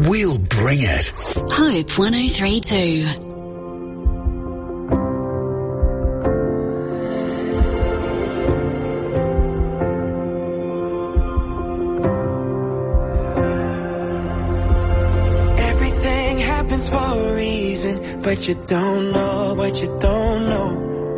We'll bring it. Hope 103.2. For a reason, but you don't know what you don't know.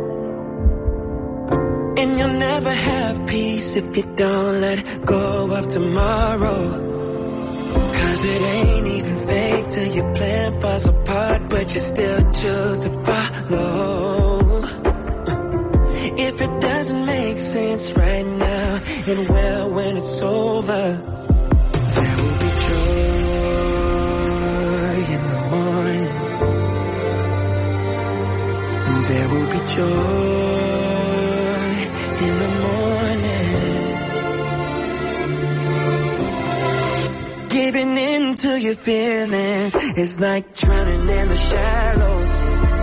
And you'll never have peace if you don't let go of tomorrow. Cause it ain't even fake till your plan falls apart, but you still choose to follow. If it doesn't make sense right now, it will when it's over. There will be joy in the morning. There will be joy in the morning. Giving in to your feelings is like drowning in the shallows.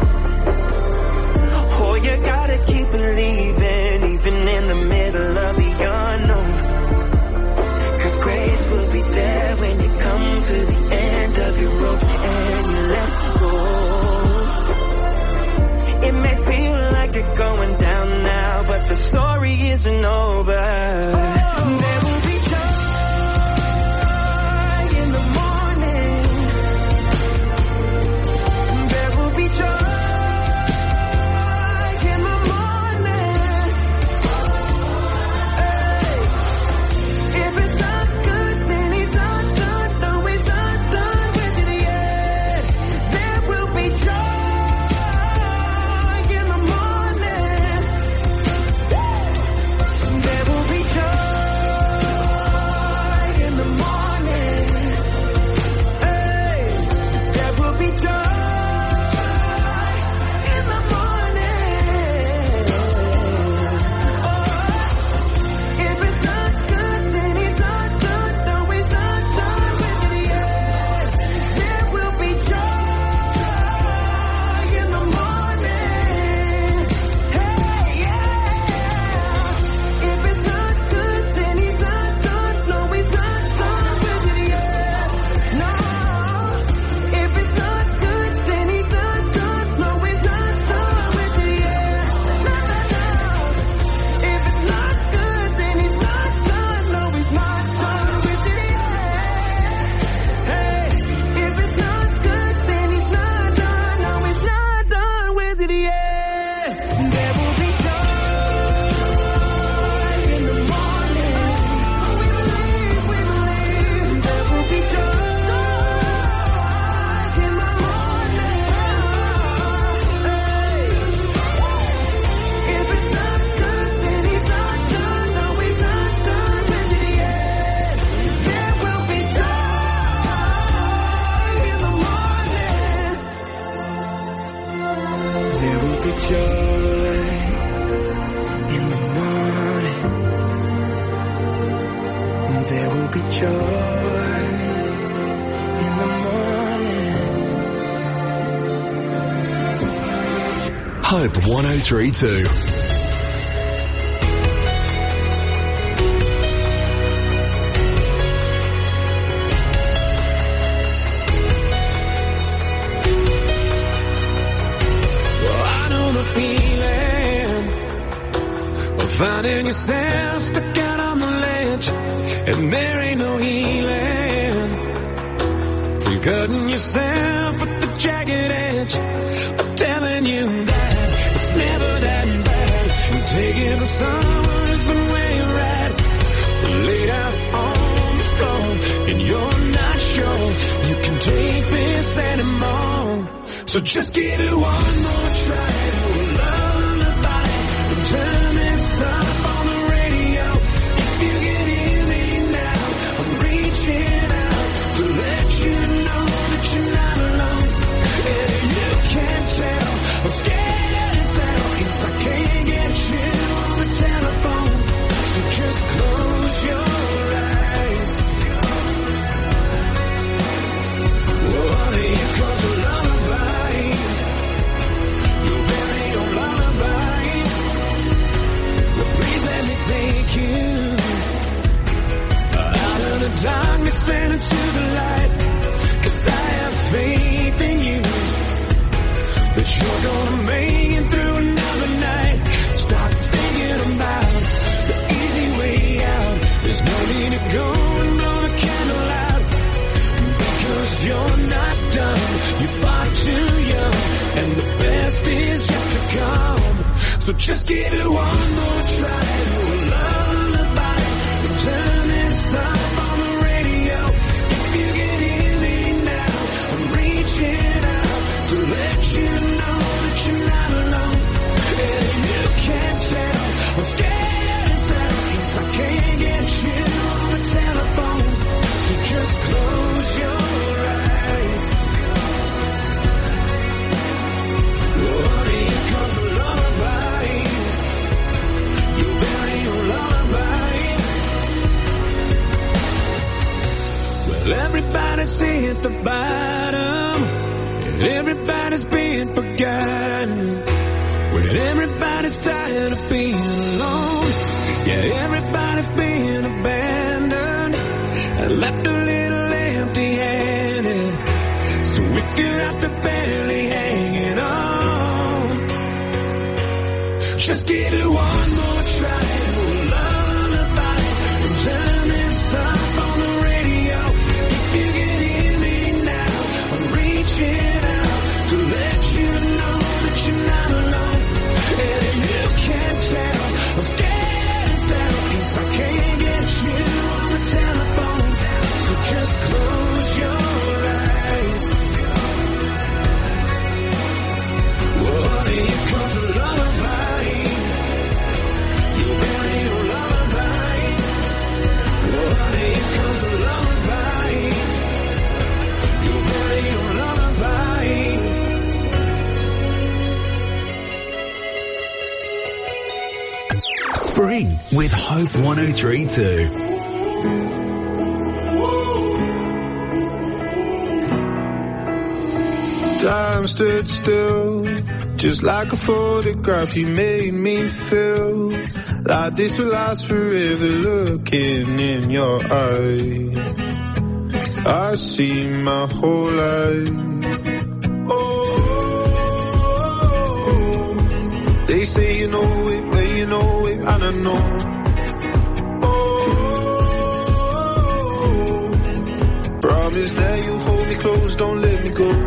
Oh, you gotta keep believing, even in the middle of the unknown. Cause grace will be there when you come to the end of your rope and you let go. It may feel like you're going down now, but the story isn't over. There will be joy in the morning. There will be joy in the morning. Hey. If it's not good, then he's not done. No, he's not done with it yet. There will be joy. Hope 103.2. Finding yourself stuck out on the ledge, and there ain't no healing from cutting yourself with the jagged edge. I'm telling you that it's never that bad. And taking up someone who's been where you're at, laid out on the floor, and you're not sure you can take this anymore. So just give it one more try. Lullaby and turn this up on the radio. If you can hear me now, I'm reaching out to let you know that you're not alone. And you can't tell I'm scared as hell, 'cause I can't get you on the telephone. So just close your eyes. What do you call a lullaby? Your very 'cause you're not done. You're far too young, and the best is yet to come. So just give it one more try. Oh, lullaby, and turn this up on the radio. If you can hear me now, I'm reaching out to let you know that you're not alone. And you can't tell, I'm scared as hell, 'cause I can't get you on the telephone. So just close your eyes. Oh, here comes a lullaby. Your very own lullaby. Well, everybody's hit the bottom, and everybody's being forgotten. When everybody's tired of being alone, yeah, everybody's being abandoned and left a little empty-handed. So if you're out there barely hanging on, just give it one more try. Oh, lullaby, and turn this up on the radio. If you can hear me now, I'm reaching out to let you know that you're not alone. And you can't tell, I'm scared as hell, 'cause I can't get you on the telephone. So just close your eyes. Whoa, here comes a lullaby. Your very own lullaby. Whoa, here comes a lullaby. Your very own lullaby. Spring with Hope 103.2. Time stood still, just like a photograph. You made me feel like this will last forever. Looking in your eyes, I see my whole life. Oh, they say you know it, well you know it, and I know. Oh, promise that you'll hold me close, don't let me go.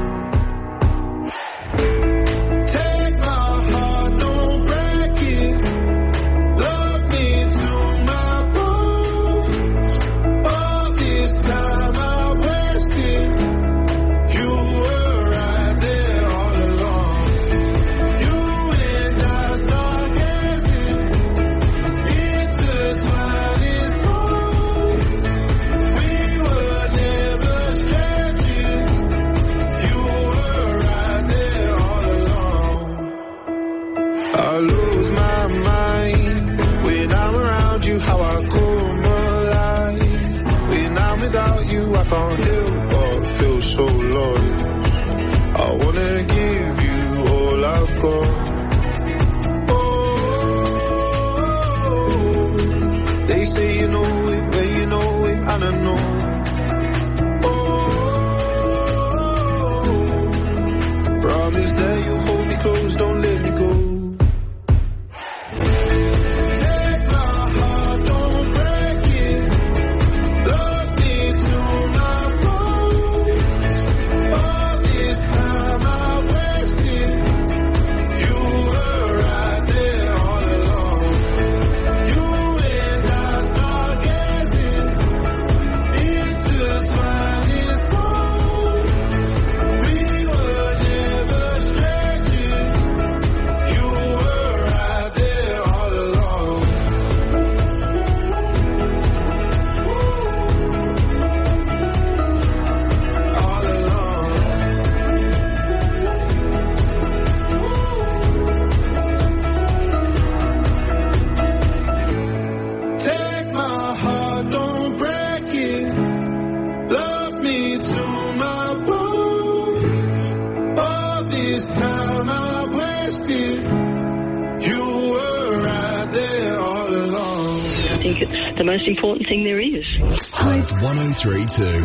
The most important thing there is. Hope 103.2.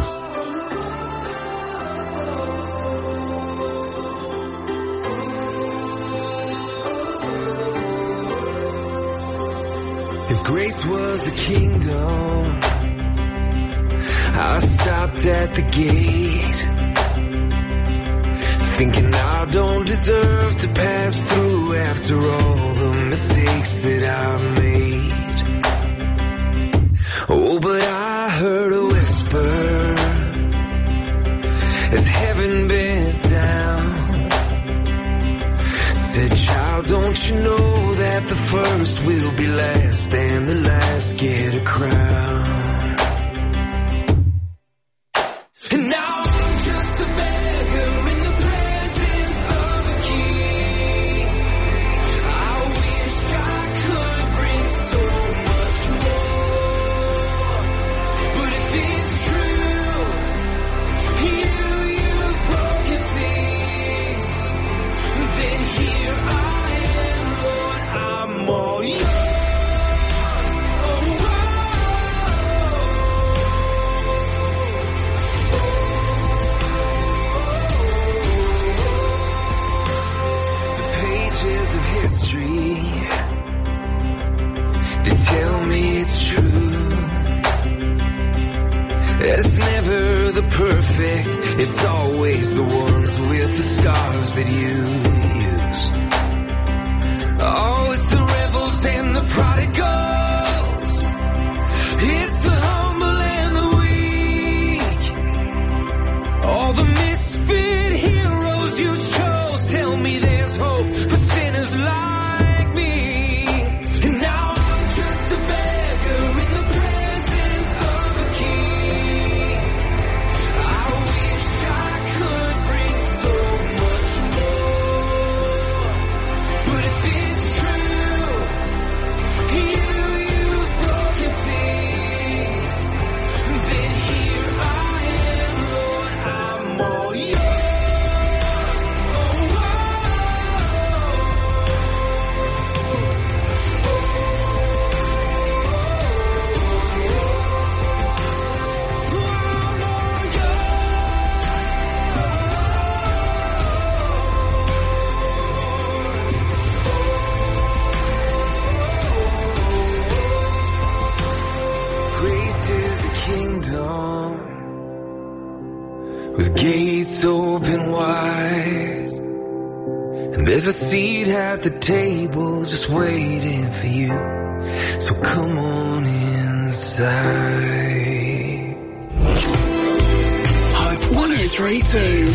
If grace was a kingdom, I stopped at the gate. pass through after all the mistakes that I made. Oh, but I heard a whisper as heaven bent down. Said, child, don't you know that the first will be last and the last get a crown? And now I'm just a beggar in the presence of a king. I wish I could bring so much more. But if it's true, you use broken things, then here I am, Lord, I'm all yours. Of history, they tell me it's true, that it's never the perfect, it's always the ones with the scars that you use. Oh, it's the rebels and the prodigals, it's the humble and the weak, all the misfit heroes you chose. Tell me there's hope for sinners like me. And now I'm just a beggar in the presence of a king. I wish I could bring so much more. But if it's true, you use broken things, then here I am, Lord, I'm all yours. With gates open wide, and there's a seat at the table just waiting for you, so come on inside. Hope 103.2.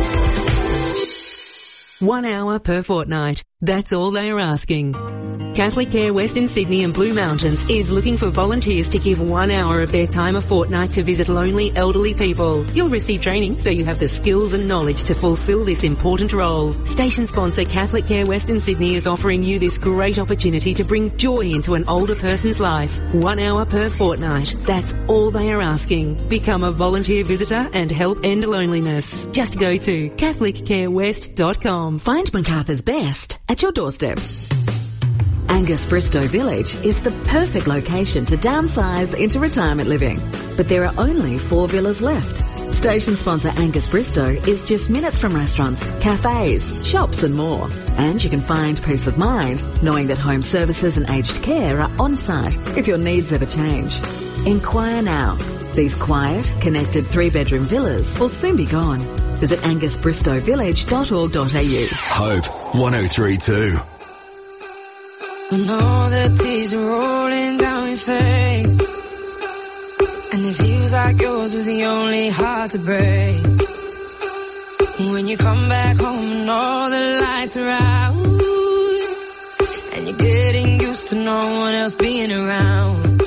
1 hour per fortnight. That's all they are asking. Catholic Care Western Sydney and Blue Mountains is looking for volunteers to give 1 hour of their time a fortnight to visit lonely elderly people. You'll receive training so you have the skills and knowledge to fulfill this important role. Station sponsor Catholic Care Western Sydney is offering you this great opportunity to bring joy into an older person's life. 1 hour per fortnight. That's all they are asking. Become a volunteer visitor and help end loneliness. Just go to CatholicCareWest.com. Find MacArthur's Best at your doorstep. Angus Bristow Village is the perfect location to downsize into retirement living. But there are only 4 villas left. Station sponsor Angus Bristow is just minutes from restaurants, cafes, shops and more. And you can find peace of mind knowing that home services and aged care are on site if your needs ever change. Inquire now. These quiet, connected 3-bedroom villas will soon be gone. Visit angusbristowvillage.org.au. Hope 103.2. I know the tears are rolling down your face, and it feels like yours was the only heart to break. When you come back home and all the lights are out, and you're getting used to no one else being around.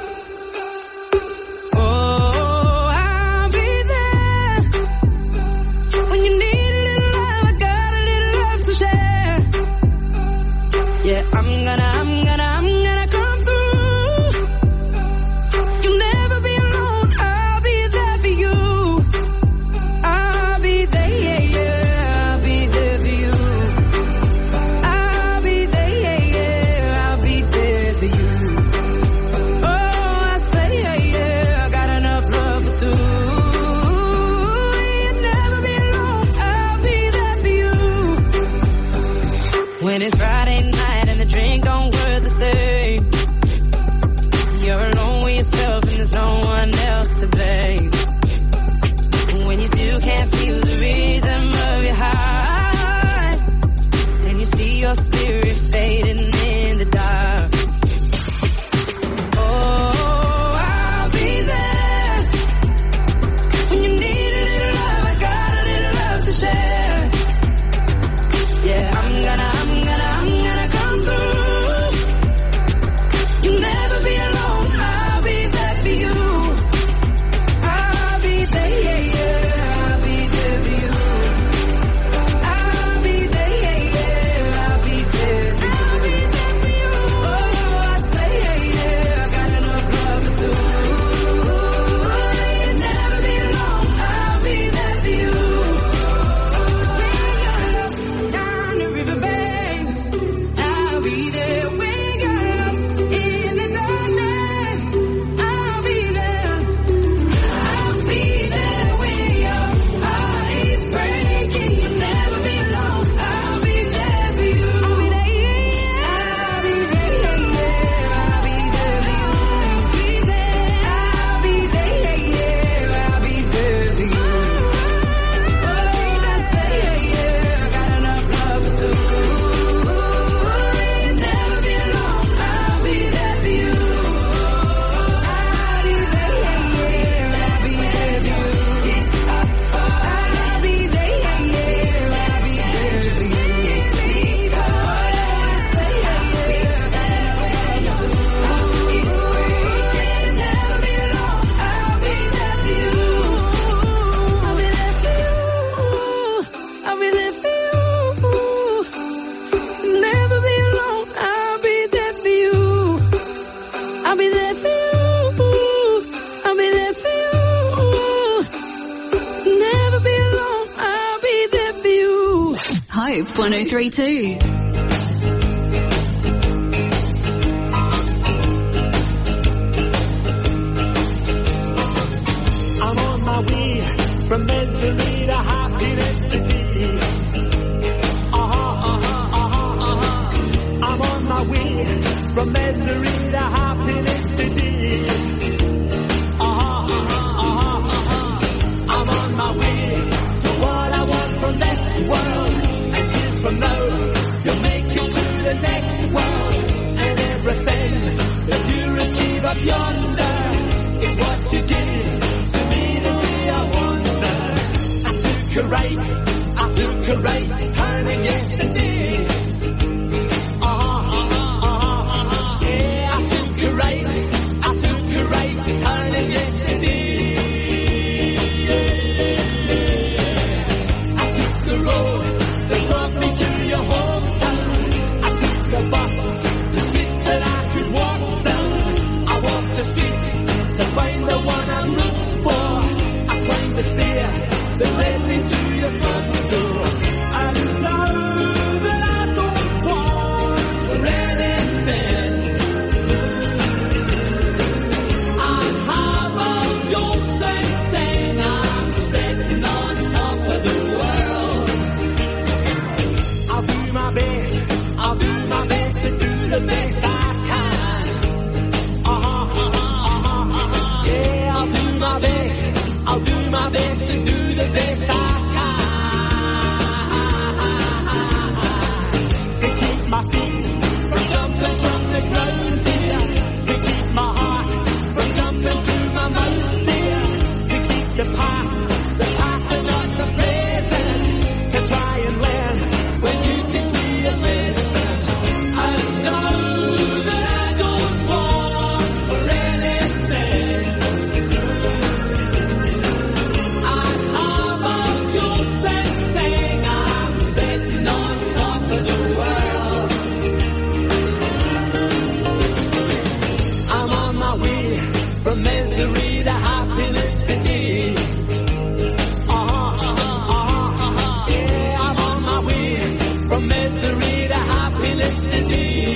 Oh, I'll be there when you need a little love. I got a little love to share. Yeah, I'm gonna come through. You'll never be alone. I'll be there for you. I'll be there, yeah, yeah. I'll be there for you. I'll be there, yeah, yeah. I'll be there for you. Oh, I say, yeah, yeah. I got enough love for two. You'll never be alone. I'll be there for you. When it's Friday night and the drink don't work the same, you're alone with yourself and there's no one else to blame. When you still can't feel the rhythm of your heart, and you see Hope 1032. I'm on my way from misery to happiness today. I'm on my way from misery to happiness today. I'm on my way to what I want from this world. And years from now, you'll make it to the next world. And everything that you receive up yonder is what you give to me the day I wonder. I took a right turning yesterday. Yeah, I took a right turning yesterday. I took the road that brought me to your hometown. I took the bus, the streets that I could walk down. I walked the streets to find the one I'm looking for. I climbed the stair that led me to your front door. And now that I don't want for anything, I have all your sense saying I'm sitting on top of the world. I'll do my best to do the best I can. Yeah, I'll do my best to do the best I can. To keep my feet from jumping from the ground, dear. To keep my heart from jumping through my mouth, dear. To keep the past and not the present. To try and learn when you teach me a lesson. I know that I don't want for anything. I have all your sense saying I'm sitting on top of the world. I'm on my way from misery to happiness today. Yeah, I'm on my way from misery to happiness today.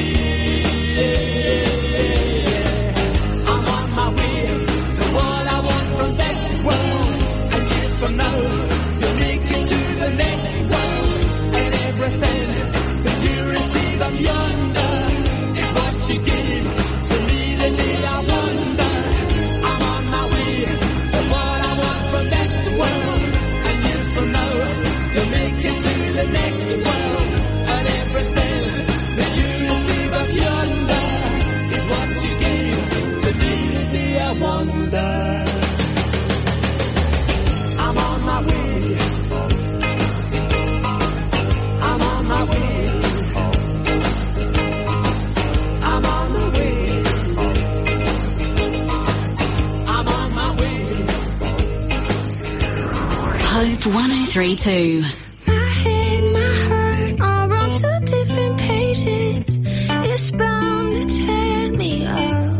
I'm on my way to what I want from this world. And years from now, you'll make it to the next world. And everything that you receive up yonder is what you give to me the day I wonder. I'm on my way to what I want from this world. And years from now, you'll make it to the next world. And everything that you receive up yonder is what you give to me the day I wonder. I'm on my way. I'm on my way. I'm on the way. I'm on my way. Hope 1032. My head, my heart are on two different pages. It's bound to tear me up.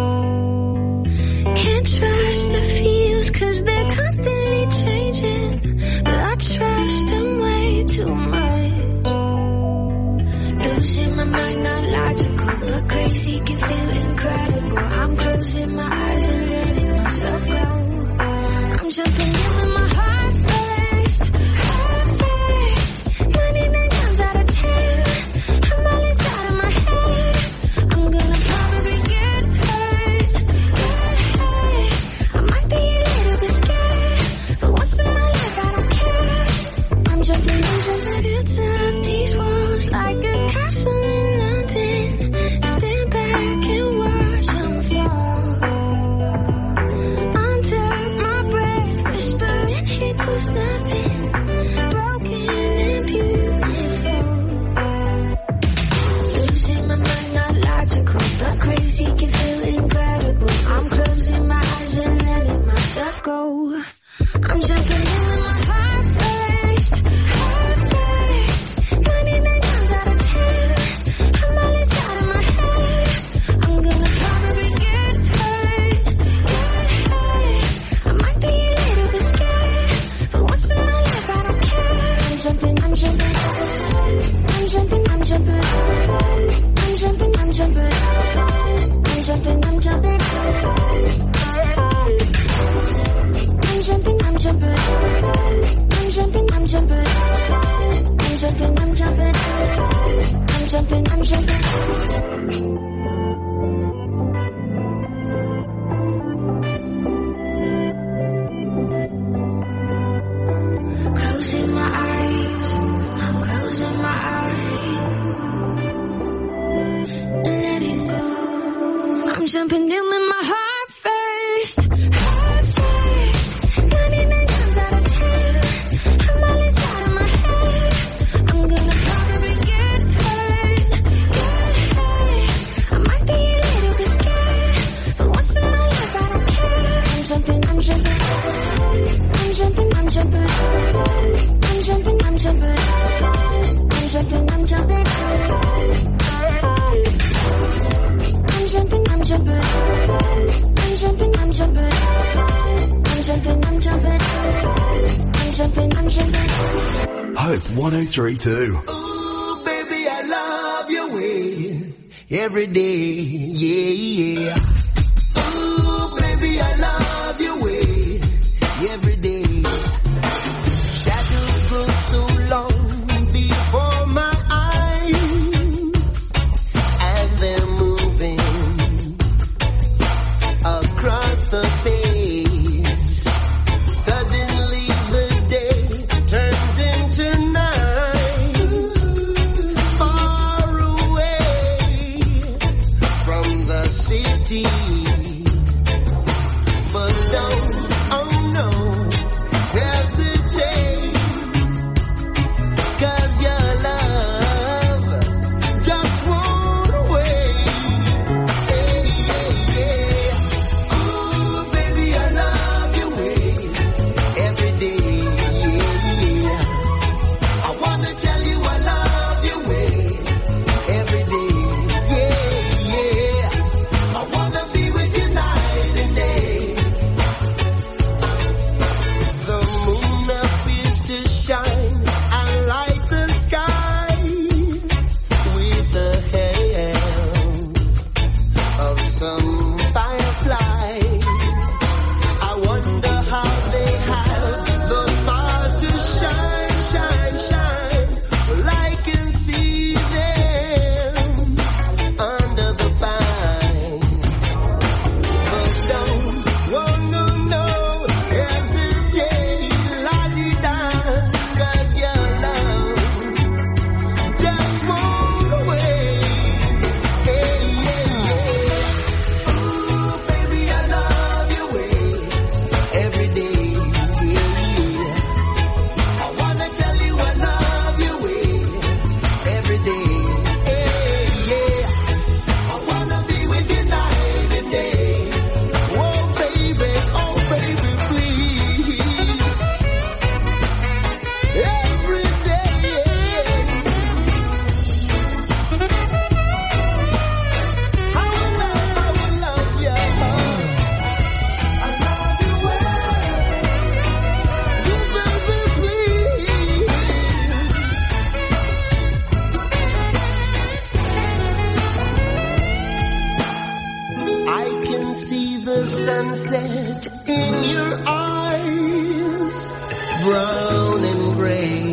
Can't trust the feels 'cause they're constantly changing. But I trust them way too much. Losing my mind, not logical, but crazy can feel incredible. I'm closing my eyes and letting myself go. I'm jumping in with my heart first. 99 times out of 10, I'm all inside of my head. I'm gonna probably get hurt. I might be a little bit scared, but once in my life I don't care. I'm jumping up these walls like a castle in London. Stand back and watch them fall. Under my breath, whispering here goes nothing. Broken and beautiful. Losing my mind, not logical, but crazy can feel incredible. I'm closing my eyes and letting myself go. I'm jumping in with my heart first. 99 times out of 10, I'm all inside of my head. I'm gonna probably get hurt. I might be a little bit scared, but once in my life I closing my eyes, I'm closing my eyes, letting go. I'm jumping in with my heart first, 99 times out of 10, I'm all inside of my head. I'm gonna probably get hurt. I might be a little bit scared, but once in my life I don't care. I'm jumping, I'm jumping, I'm jumping, I'm jumping, I'm jumping, I'm jumping, I'm jumping, I'm jumping, I'm jumping, I'm jumping, I'm jumping, I'm jumping, I'm jumping, I'm jumping, I'm jumping, I'm jumping. Hope 1032. Ooh, baby, I love your way every day, yeah. Ooh, baby, I love your way every day. Shadows grow so long before my eyes, and they're moving across the face. Suddenly the day turns into night, far away from the city. But don't, oh no, hesitate, 'cause your love just won't wait. Hey, yeah, yeah. Ooh, baby, I love your way every day, yeah. I wanna tell you I love your way every day, yeah, yeah. I wanna be with you night and day. The moon appears to shine and light the sky with the help of some firefly. I wonder how they have the power to shine, shine, shine. Well, I can see them under the pine. But don't, oh no, no, hesitate, la-di-da, 'cause your love just won't wait. Hey, yeah, yeah. Ooh, baby, I love your way every day, yeah. I wanna tell you I love your way every day, yeah. I wanna be with you night and day. Oh baby, please. Every day, I will love you. I love you well. You baby, please. I can see the sunset in your eyes, brown and gray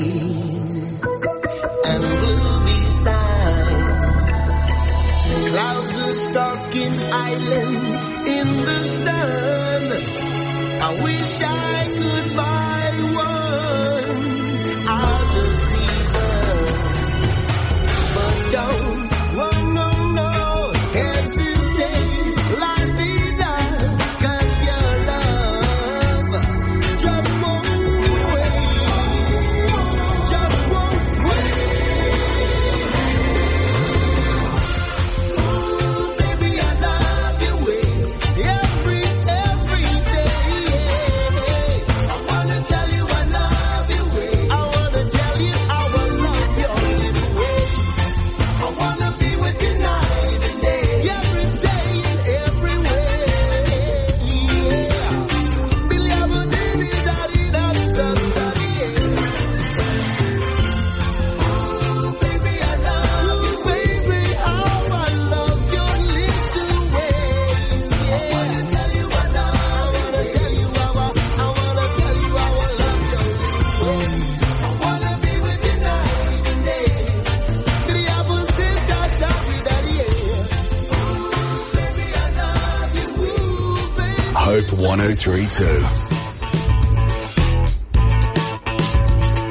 and blue besides. Clouds are stalking islands in the sun. I wish I could buy one out of season. But don't, oh no, no, hesitate, la-di-da, 'cause your love just won't wait, just won't wait. Ooh, baby, I love your way every day, yeah. I wanna tell you I love your way. I wanna tell you I will love your way. I wanna be with you night and day, every day and everywhere, yeah. Billy, I will di-di-da-di-da-da-da-da, yeah. Ooh, baby, I love you, baby. Oh, I love your little ways, yeah. I wanna tell you I love, I wanna tell you I wanna tell you I will love your little ways. I wanna be with you night and day. Billy, I will sit-da-da-da-da, yeah. Ooh, baby, I love you, ooh, baby. Hope 1032.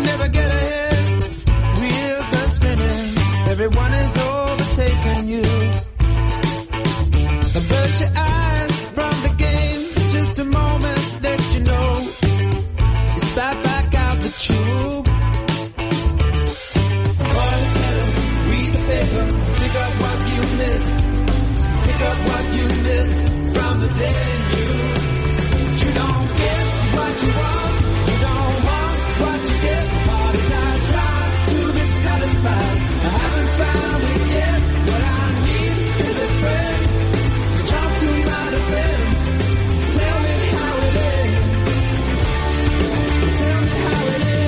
never get ahead. Wheels are spinning, everyone is overtaking you. Avert your eyes from the game, just a moment, let you know. You spat back out the tube. Boil the kettle, read the paper, pick up what you missed. Pick up what you missed from the daily news. You don't get what you want, you don't want what you get. Hard as I try to be satisfied, I haven't found it yet. What I need is a friend to jump to my defense. Tell me how it ends. Tell me how it ends.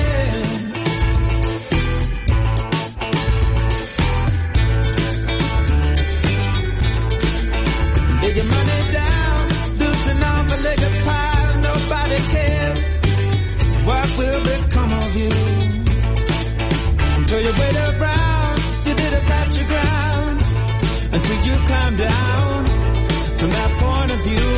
Lay your money down, loosen off a leg of pie. Nobody cares what will become of you. Until you wait around, you did a patch of ground. Until you climb down from that point of view.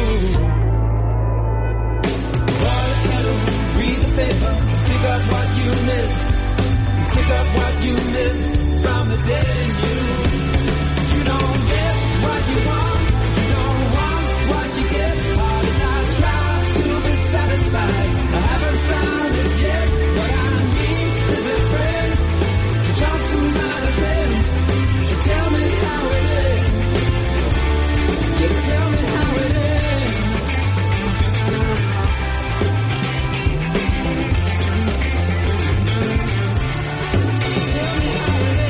Boil the kettle, read the paper, pick up what you missed. Pick up what you missed from the daily news. You don't get what you want, you don't want what you get. Hard as I try to be satisfied, I haven't found it yet. What I need is a friend to jump to my defense and tell me how it ends. You tell me how it ends. Tell me how it ends.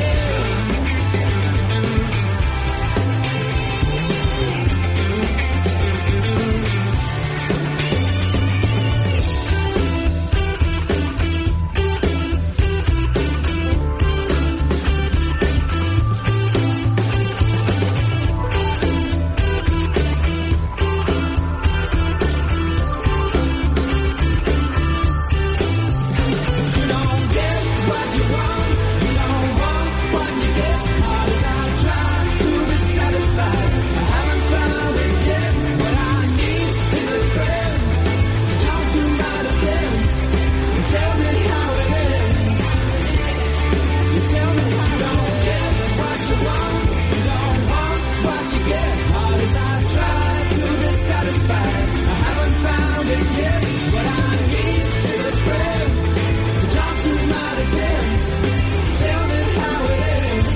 You don't get what you want, you don't want what you get. Hard as I try to be satisfied, I haven't found it yet. What I need is a friend to jump to my defense and tell me how it ends. You tell me how you don't get what you want, you don't want what you get. Hard as I try to be satisfied, I haven't found it yet. What I need is a friend to jump to my defense. Tell me how it ends.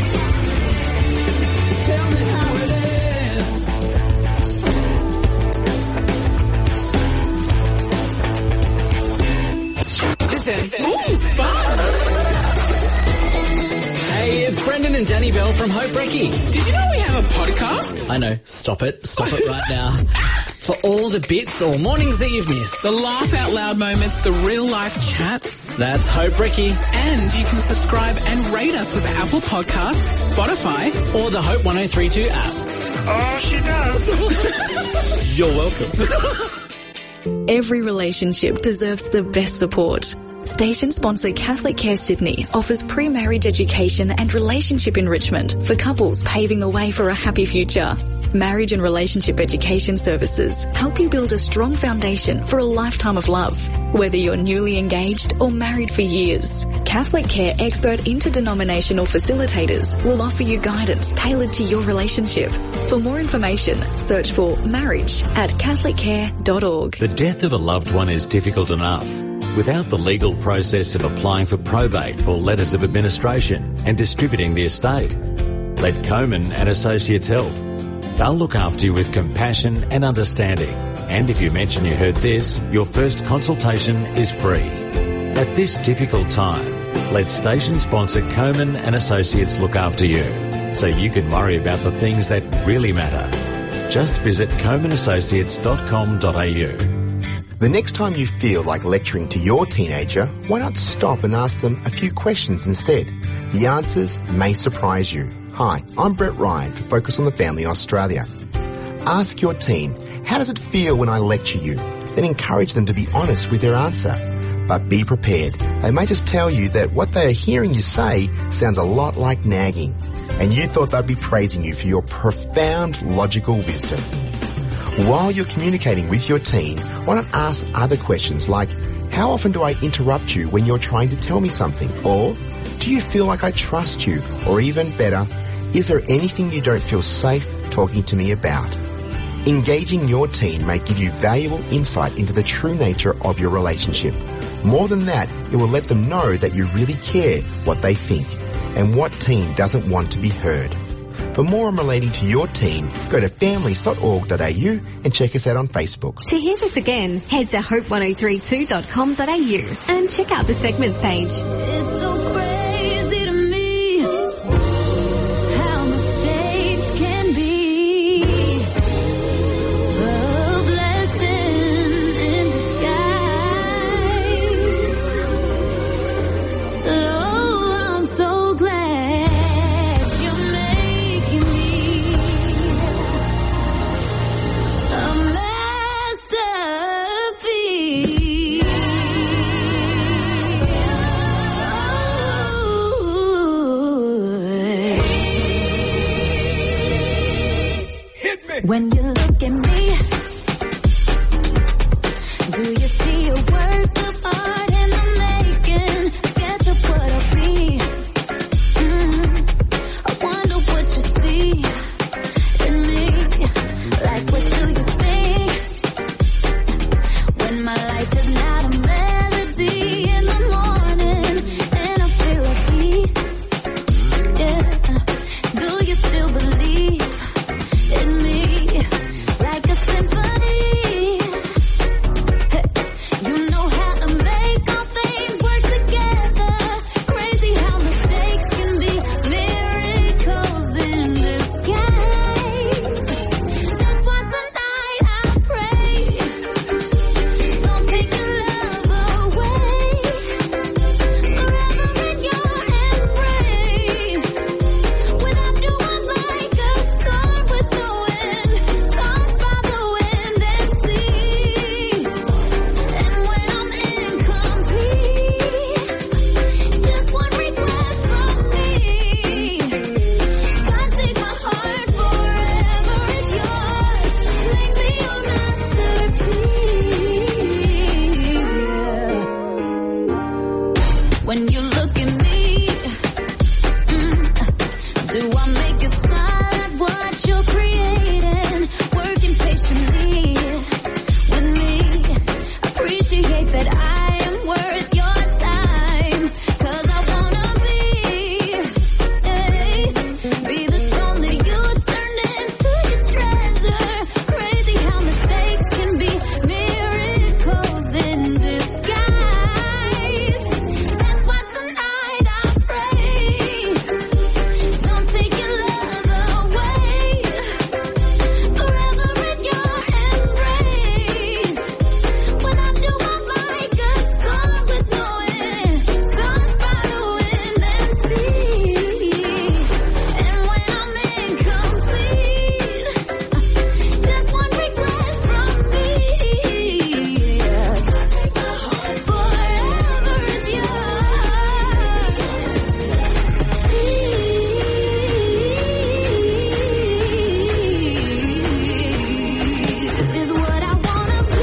Tell me how it ends. Listen. Ooh, fun! Hey, it's Brendan and Danny Bell from Hope Recce. Did you know we have a podcast? I know. Stop it. Stop it right now. For all the bits or mornings that you've missed. The laugh out loud moments, the real life chats. That's Hope Recce. And you can subscribe and rate us with Apple Podcasts, Spotify. Or the Hope 1032 app. Oh, she does. You're welcome. Every relationship deserves the best support. Station sponsor Catholic Care Sydney offers pre-marriage education and relationship enrichment for couples paving the way for a happy future. Marriage and relationship education services help you build a strong foundation for a lifetime of love, whether you're newly engaged or married for years. Catholic Care expert interdenominational facilitators will offer you guidance tailored to your relationship. For more information, search for marriage at catholiccare.org. The death of a loved one is difficult enough without the legal process of applying for probate or letters of administration and distributing the estate. Let Coman and Associates help. They'll look after you with compassion and understanding. And if you mention you heard this, your first consultation is free. At this difficult time, let station sponsor Coman and Associates look after you, so you can worry about the things that really matter. Just visit comanassociates.com.au. The next time you feel like lecturing to your teenager, why not stop and ask them a few questions instead? The answers may surprise you. Hi, I'm Brett Ryan for Focus on the Family Australia. Ask your teen, how does it feel when I lecture you? Then encourage them to be honest with their answer. But be prepared. They may just tell you that what they are hearing you say sounds a lot like nagging, and you thought they'd be praising you for your profound logical wisdom. While you're communicating with your teen, why not ask other questions like, how How often do I interrupt you when you're trying to tell me something? Or do you feel like I trust you? Or even better, is there anything you don't feel safe talking to me about? Engaging your teen may give you valuable insight into the true nature of your relationship. More than that, it will let them know that you really care what they think and what teen doesn't want to be heard. For more on relating to your teen, go to families.org.au and check us out on Facebook. To hear this again, head to hope1032.com.au and check out the segments page. It's so crazy to me how mistakes can be a blessing in disguise. Oh, I'm so glad you're making me a masterpiece. When you look at me, do you see a work of art in the making? Sketch of what I'll be. I wonder what you see in me. Like, what do you think? When my life is not a melody in the morning and I feel like heat. Yeah. Do you still believe in me? Like a symphony. Hey, you know how to make all things work together. Crazy how mistakes can be miracles in disguise. That's why tonight I pray. Don't take your love away. Forever in your embrace. Without you I'm like a storm with no end, tossed by the wind and sea. And when I'm incomplete, just one request from me. God, take my heart forever, it's yours. Make me your masterpiece. When you look at me, do I make you smile at what you're creating? Working patiently with me. Appreciate that I am worth your time. 'Cause I wanna be the stone that you turn into your treasure. Crazy how mistakes can be miracles in disguise. That's why tonight I pray. Don't take your love away. Forever in your embrace. Without you I'm like a storm with no end, tossed by the wind and sea. And when I'm incomplete, just one request from me. Take my heart forever, it's yours. Is what I wanna be.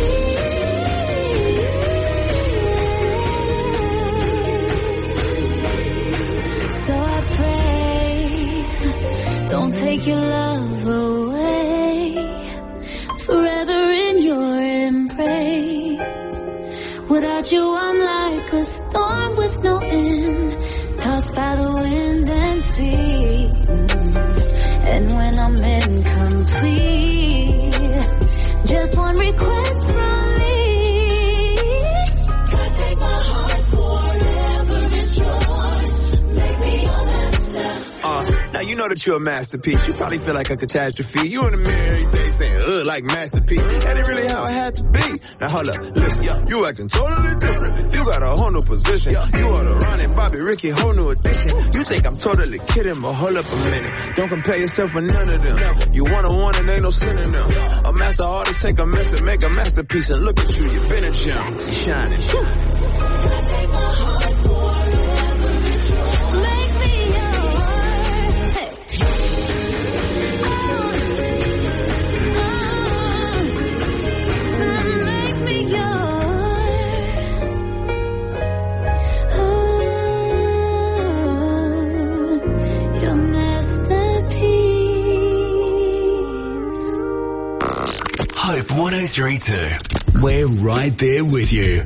So I pray, don't take your love away. Forever in your embrace. Without you I'm like a storm with no end, tossed by the wind and sea. And when I'm incomplete, just one request from me. God, take my heart forever, it's yours. Make me your master. Now you know that you're a masterpiece. You probably feel like a catastrophe. You in the mirror every day saying, like masterpiece. That ain't really how it had to be. Now hold up, listen, you acting totally different. You got a whole new position. You are the Ronnie, Bobby, Ricky, whole new addition. You think I'm totally kidding, but hold up a minute. Don't compare yourself with none of them. You one-on-one and ain't no synonym. A master artist take a mess and make a masterpiece, and look at you, you've been a gem. Shining. Take my heart forever, it's yours. Make me yours. Hey. Make me yours. 103.2. We're right there with you.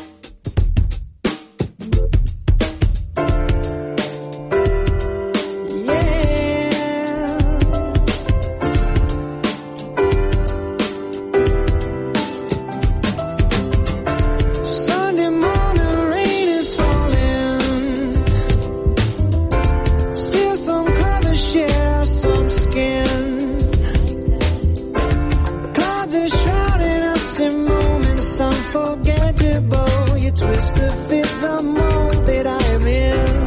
Sunday morning rain is falling. Still some color share some skin. Clouds are shrouding us in moments unforgettable. You twist to fit the mold that I am in.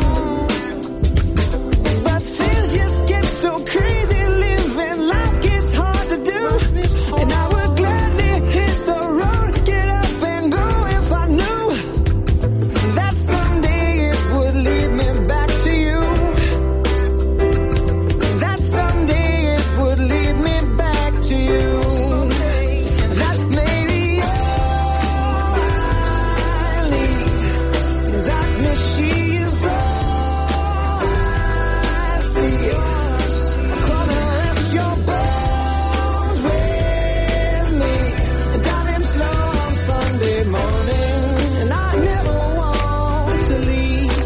But things just get so crazy living. Life gets hard to do. And I would gladly hit the road, get up and go if I knew that someday it would lead me back to you. That someday it would lead me back to you. That maybe all I need. Darkness, she is all I see. Come and rest your bones with me. Driving slow on Sunday morning, and I never want to leave.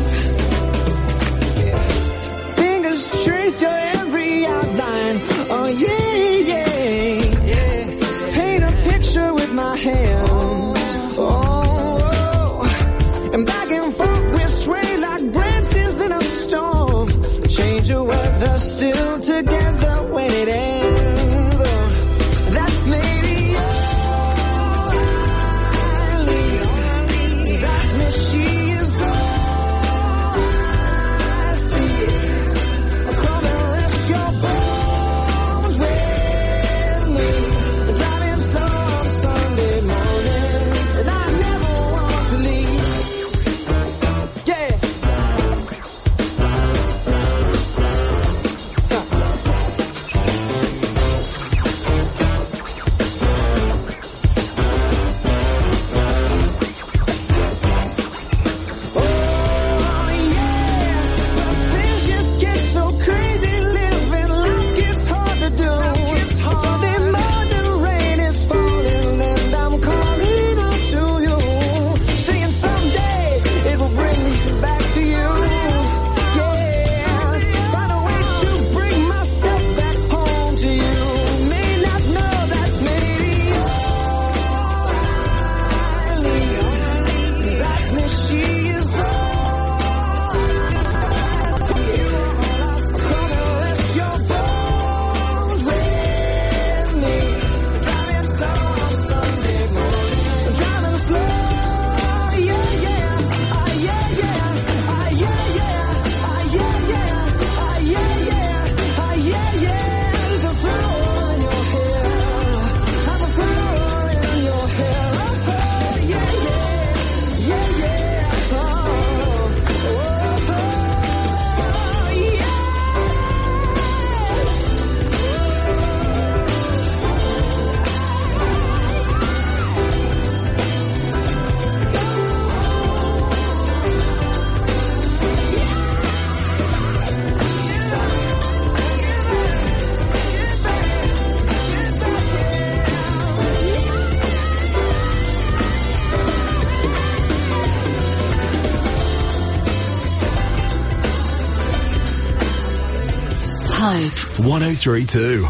Fingers trace your every outline. Oh yeah. Paint a picture with my hands. Oh, and back and forth we sway like branches in a storm. Change of weather, still together when it ends. That may be all I need. Darkness, she is all I see. Come and rest your bones with me. Driving slow on Sunday morning, and I never want to leave. Yeah. Things just get so crazy living. Life gets hard to do. Sunday morning rain is falling, and I'm calling out to you, saying someday it will bring me back to you. Yeah, find a way to bring myself back home to you. May not know that maybe all I need. Darkness, she is all come and rest your bones with me. Driving slow on Sunday morning. Driving slow, yeah. Ah, yeah. Ah, yeah. There's a flower in your hair. I'm a flower in your hair. Oh, yeah. Oh, yeah. Hope 103.2.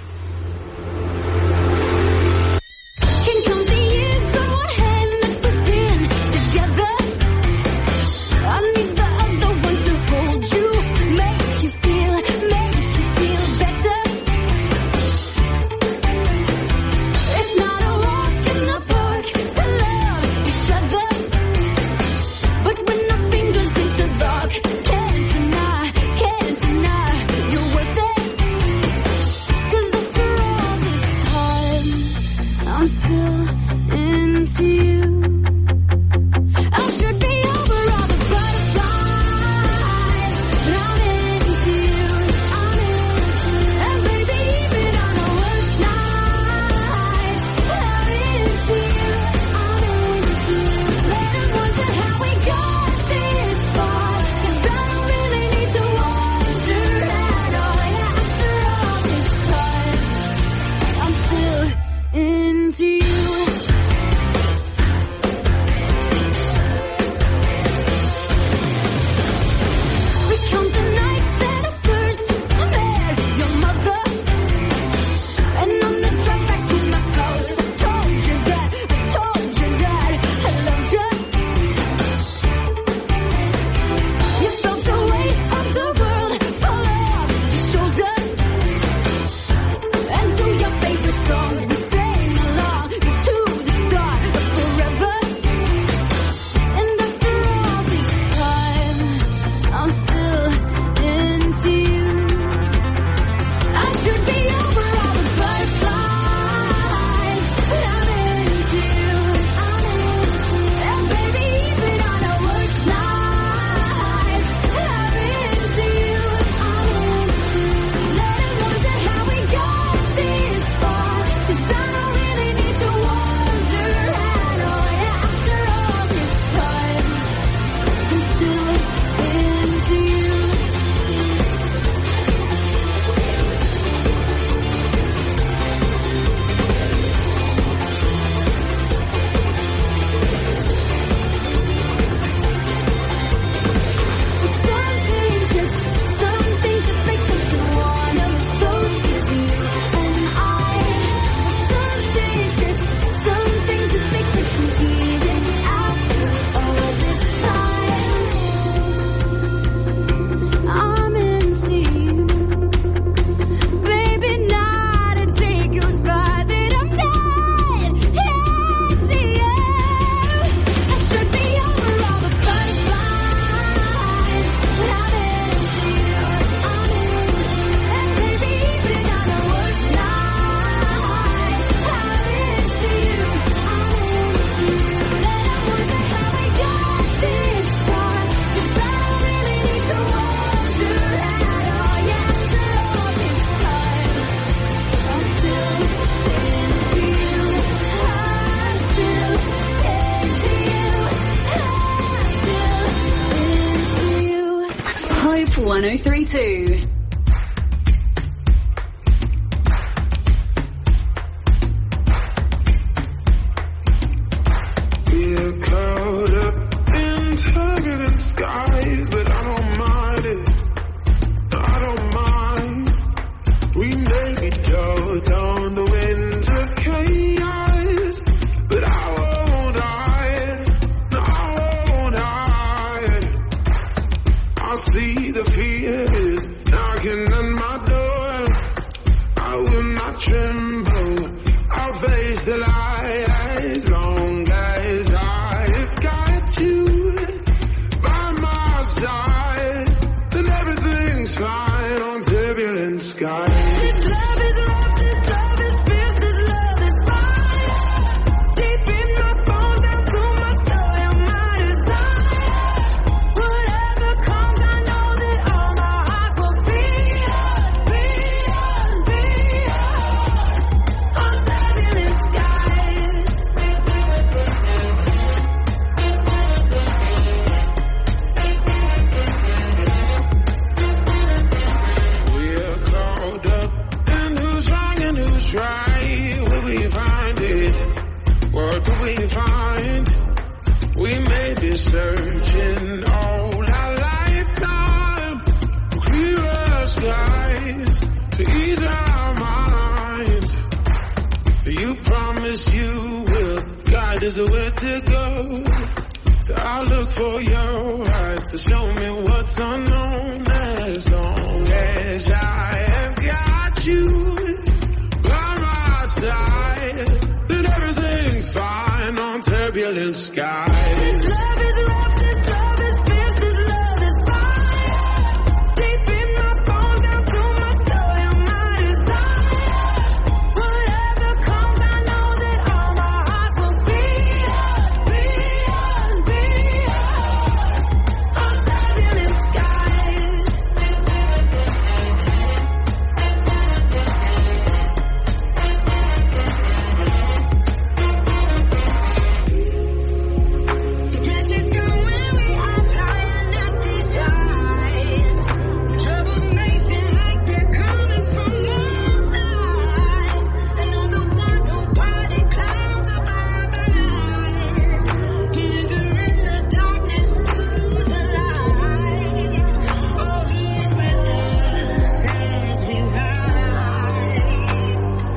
Can come the years on one hand that we've been together. I need the other one to hold you, make you feel better. It's not a walk in the park to love each other, but when our fingers interlock, can't deny you're worth it. Hype 1032. We're caught up in turbulent skies, but I don't mind it. I don't mind. We may be dulled on the winds of chaos, but I won't hide. No, I won't hide. I see the fear is knocking on my door. I will not tremble. I'll face the light as long as I've got you by my side. Then everything's fine on turbulent skies. This love is rough, this love is fierce, this love is fire. Deep in my bones, down to my soul, you're my desire. Whatever comes, I know that all my heart will be yours, be yours, be yours. On turbulent skies. We're caught up in who's wrong and who's right. Will we find it? What will we find? We may be searching all our lifetime for clearer skies to ease our minds. You promise you will guide us where to go. So I'll look for your eyes to show me what's unknown. As long as I have got you by my side, then everything's fine on turbulent skies. This love is rough, this love is fierce, this love is fire. Deep in my bones, down to my soul, you're my desire. Whatever comes, I know that all my heart will be yours, be yours, be yours. On turbulent skies. The pressure's growing, we are flying up these skies. Trouble may feel like they're coming from all sides. And I'm the one who party clouds above the night. Delivering the darkness to the light. Oh, he's with us as we ride.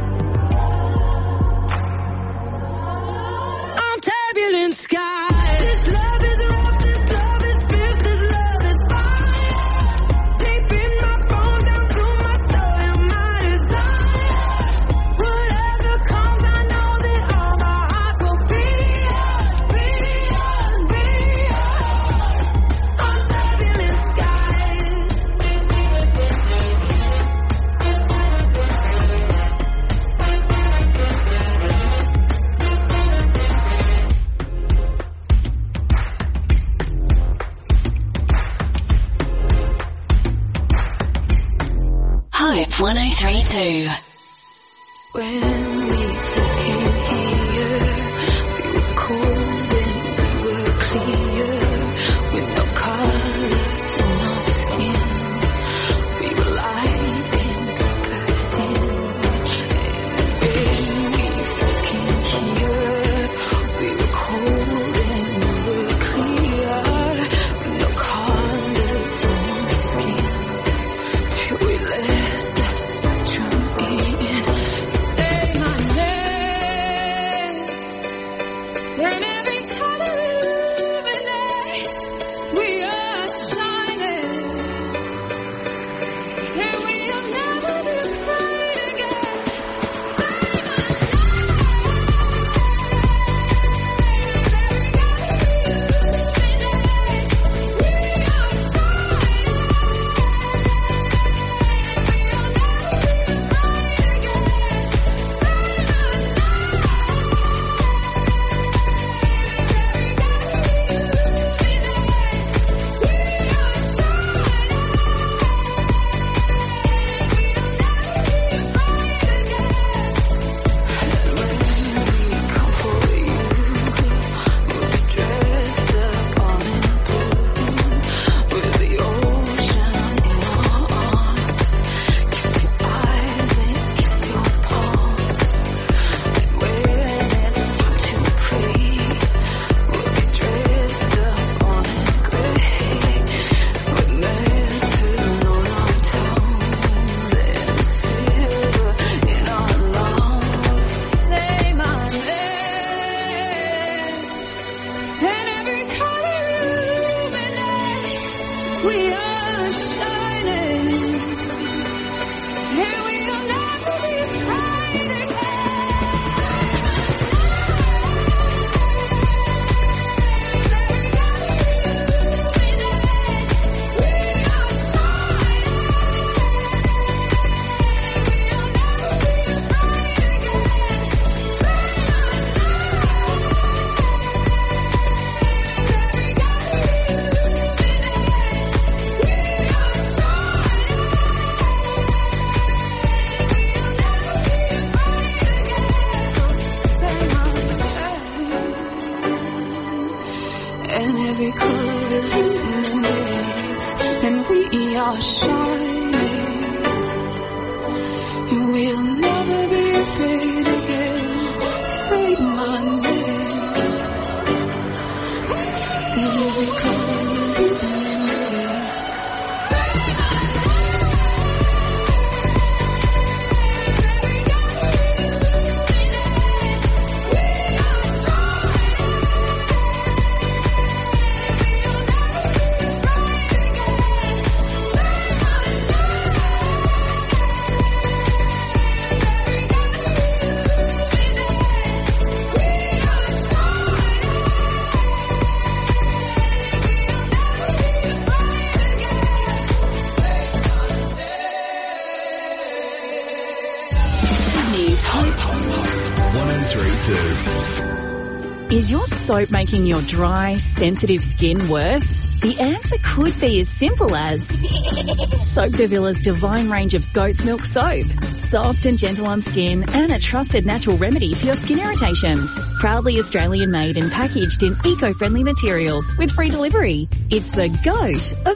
On turbulent skies. This love is rough, this love is fierce, this love is fire. Deep in my bones, down to my soul, you're my desire. Whatever comes, I know that all my heart will be yours, be yours, be yours. On turbulent skies. Hype 1032. When we first came here, we were cold and we were clear, with no colors on our skin. We were light and bursting. And when we first came here, we were cold and we were clear, with no colors on our skin. Till we let that spectrum in. Stay we are shining. And we'll never be afraid and every color illuminates, and we are shining, and we'll never be afraid again. Say my name, 'cause every color illuminates. Say my Sydney's Hope 103.2. Is your soap making your dry, sensitive skin worse? The answer could be as simple as Soap de Villa's divine range of goat's milk soap. Soft and gentle on skin and a trusted natural remedy for your skin irritations. Proudly Australian made and packaged in eco-friendly materials with free delivery. It's the GOAT of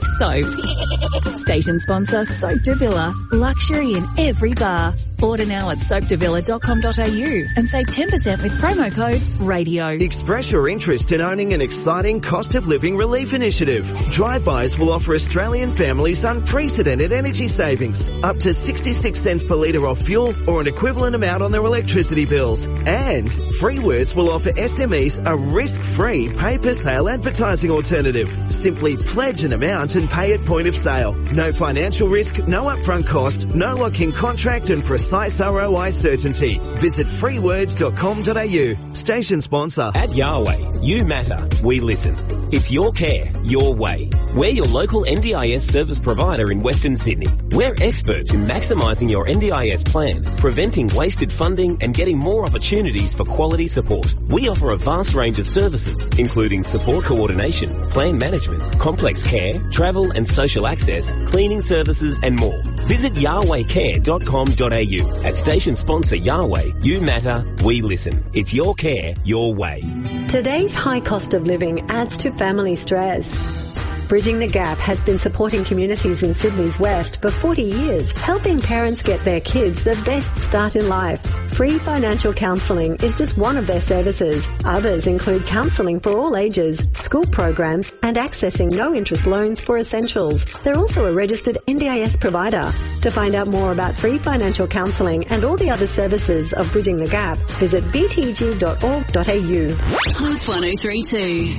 soap. Station sponsor Soap de Villa. Luxury in every bar. Order now at soapdevilla.com.au and save 10% with promo code RADIO. Express your interest in owning an exciting cost of living relief initiative. Drive-bys will offer Australian families unprecedented energy savings, up to 66 cents per litre off fuel or an equivalent amount on their electricity bills. And Free Words will offer SMEs a risk-free pay-per-sale advertising alternative. Simply pledge an amount and pay at point of sale. No financial risk, no upfront cost, no lock-in contract and precise ROI certainty. Visit freewords.com.au. Station sponsor. At Yahweh, you matter, we listen. It's your care, your way. We're your local NDIS service provider in Western Sydney. We're experts in maximising your NDIS plan, preventing wasted funding and getting more opportunities for quality support. We offer a vast range of services, including support coordination, plan management, complex care, travel and social access, cleaning services and more. Visit yahwehcare.com.au. At station sponsor Yahweh, you matter, we listen. It's your care, your way. Today's high cost of living adds to family stress. Bridging the Gap has been supporting communities in Sydney's West for 40 years, helping parents get their kids the best start in life. Free financial counselling is just one of their services. Others include counselling for all ages, school programs, and accessing no-interest loans for essentials. They're also a registered NDIS provider. To find out more about free financial counselling and all the other services of Bridging the Gap, visit btg.org.au. Hope 103.2.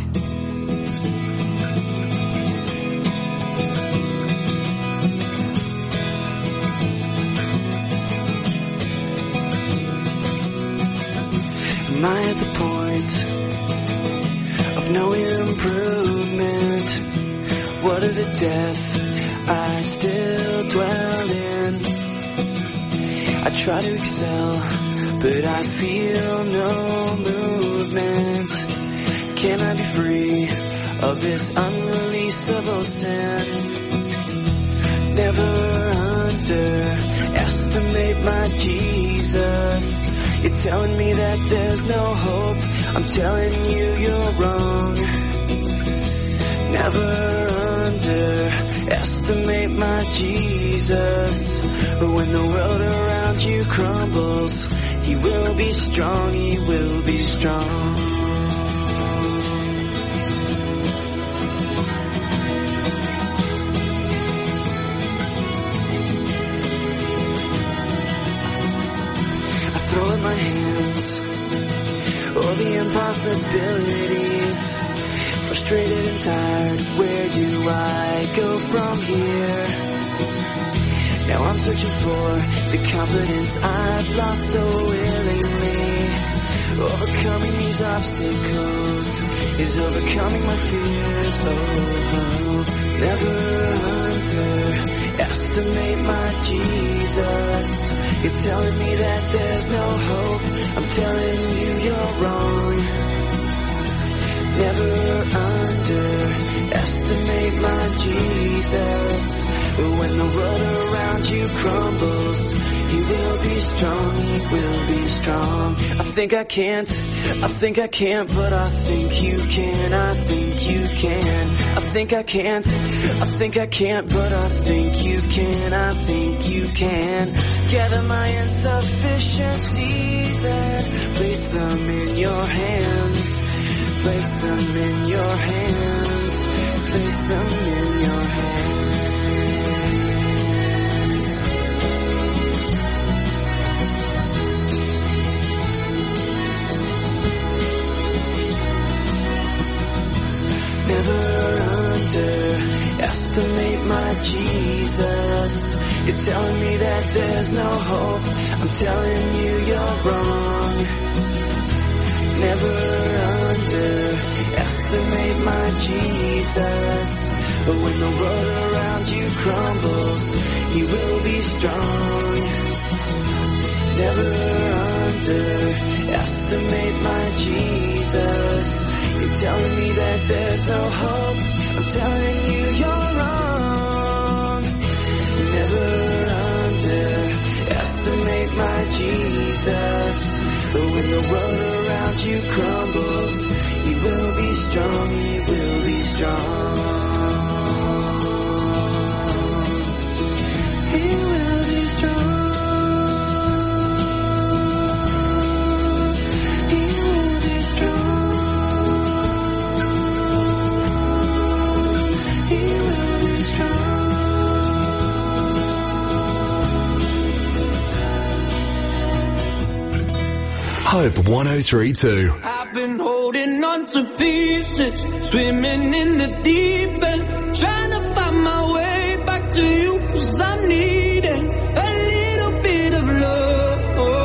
Am I at the point of no improvement? What of the depth I still dwell in? I try to excel, but I feel no movement. Can I be free of this unreleasable sin? Never underestimate my Jesus. You're telling me that there's no hope. I'm telling you you're wrong. Never underestimate my Jesus. But when the world around you crumbles, He will be strong, He will be strong. Throw up my hands, all the impossibilities. frustrated and tired. Where do I go from here? Now I'm searching for the confidence I've lost so willingly. Overcoming these obstacles is overcoming my fears. Oh, never underestimate my Jesus. You're telling me that there's no hope. I'm telling you you're wrong. Never underestimate my Jesus. When the world around you crumbles, you will be strong, you will be strong. I think I can't, but I think you can, I think you can. I think I can't, but I think you can, I think you can. Gather my insufficiencies and place them in your hands. Place them in your hands. Place them in your hands. Never underestimate my Jesus. You're telling me that there's no hope. I'm telling you you're wrong. Never underestimate my Jesus. But when the world around you crumbles, you will be strong. Never underestimate my Jesus. You're telling me that there's no hope. I'm telling you you're wrong. Never underestimate my Jesus. But when the world around you crumbles, you will be strong, you will be strong. You will be strong. You will be strong. Hope 103.2. I've been holding on to pieces, swimming in the deep end, trying to find my way back to you, 'cause I'm needing a little bit of love,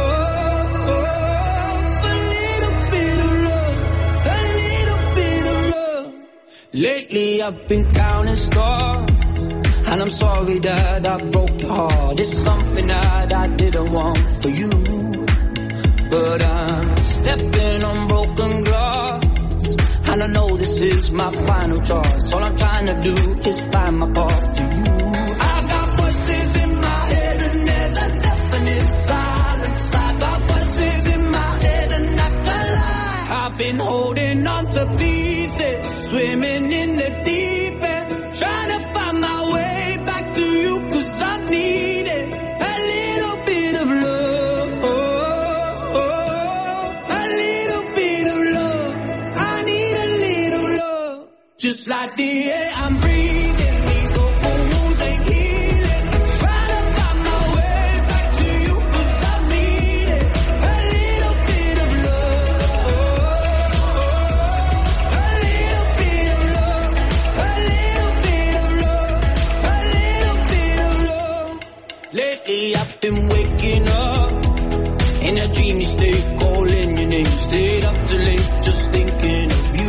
a little bit of love, a little bit of love. Lately I've been counting stars, and I'm sorry that I broke your heart. It's something that I didn't want for you. But I'm stepping on broken glass, and I know this is my final choice. All I'm trying to do is find my path to you. I got voices in my head and there's a definite silence. I got voices in my head and I can't lie. I've been holding on to pieces, swimming in the deep end, trying to find my way back to you, 'cause I need it. A little bit of love. Just like the air I'm breathing, these open wounds ain't healing. Trying to find my way back to you, 'cause I need it. A little bit of love, a little bit of love, a little bit of love, a little bit of love. Lately I've been waking up in a dreamy state, calling your name, stayed up too late, just thinking of you.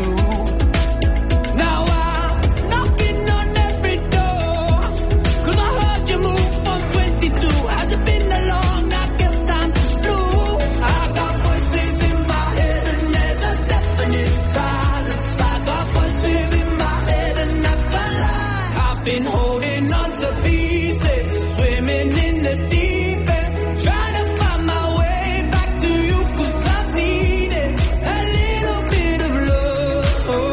Been holding on to pieces, swimming in the deep end, trying to find my way back to you, 'cause I need it. A little bit of love,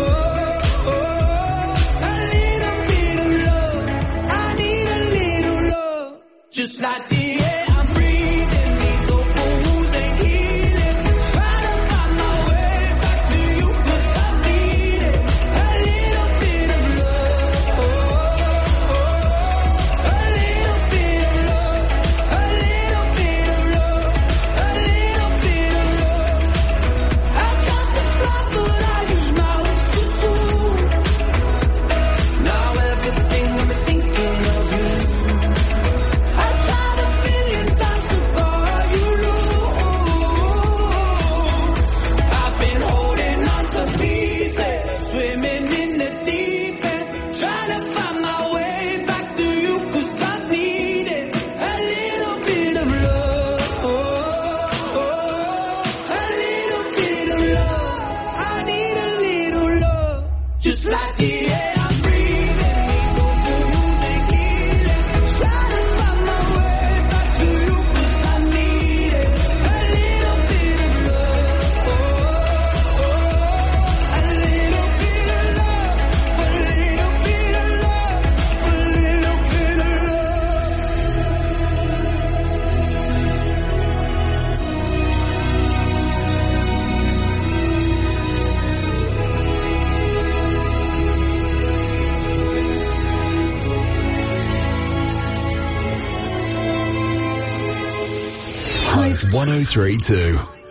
a little bit of love. I need a little love, just like the air I'm breathing. These open wounds ain't healing. Trying to find my way back to you, 'cause I need it. A little bit of love. But I use my words too soon. 1032.